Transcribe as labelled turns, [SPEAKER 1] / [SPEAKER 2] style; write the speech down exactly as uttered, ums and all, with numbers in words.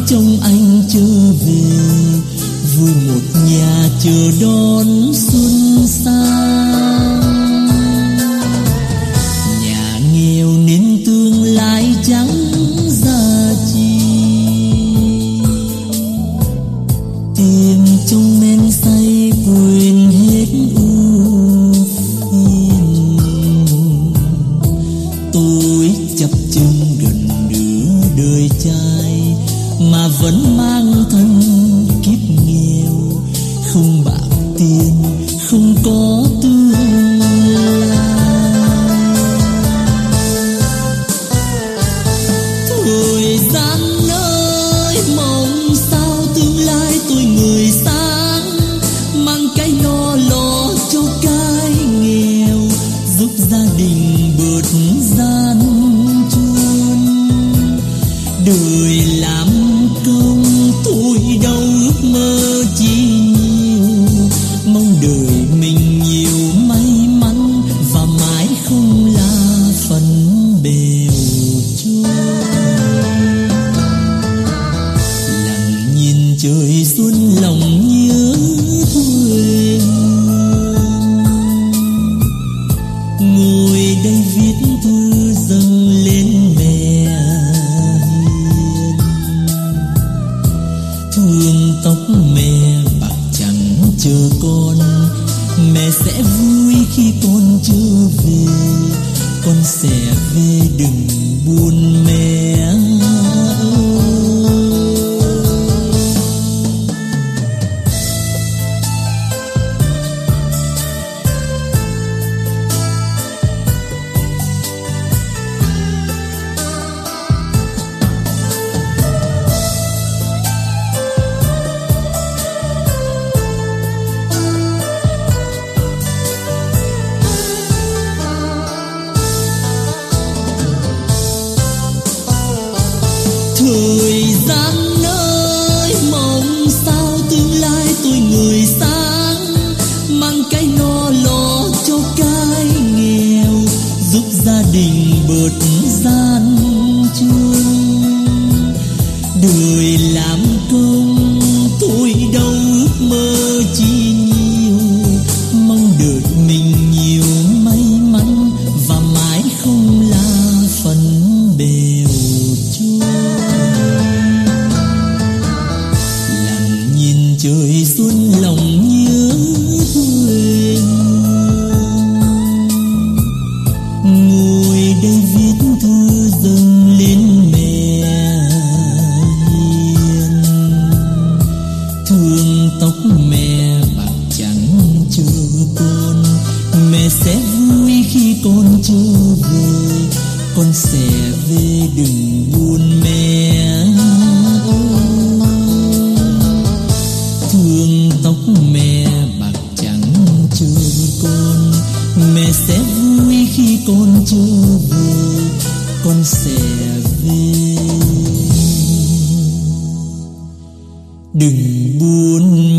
[SPEAKER 1] trông anh trở về, vui một nhà chờ đón xuân sang. Nhà nghèo nên tương lai chẳng ra chi, tìm trong men say quên hết ưu phiền. Tôi chập chững gần nửa đời trai mà vẫn mang thân kiếp nghèo, không bạc tiền không có tương lai. Thời gian ơi mong sao tương lai tôi người sáng, mang cái no lo cho cái nghèo, giúp gia đình bớt gian truân. Đời làm công tôi đâu ước mơ chi nhiều, mong đời mình nhiều may mắn và mãi không là phần bèo trôi. Lặng nhìn trời xuân lòng nhớ quê hương, ngồi đây viết thư dâng lên mẹ hiền. Thương tóc mẹ bạc trắng chờ con, mẹ sẽ vui khi con trở về, con sẽ về đừng buồn mẹ ơi. Thời gian ơi mong sao tương lai tôi người sáng, mang cái no lo cho cái nghèo, giúp gia đình bớt gian truân. Đời làm công tôi đâu ước mơ chi nhiều, mong đời mình nhiều may mắn và mãi không là phần bèo trôi. Trời xuân lòng nhớ quê hương, ngồi đây viết thư dâng lên mẹ hiền. Thương tóc mẹ bạc trắng chờ con, mẹ sẽ vui khi con trở về, con sẽ về đừng buồn mẹ. Thương tóc mẹ bạc trắng chờ con, mẹ sẽ vui khi con trở về, con sẽ về đừng buồn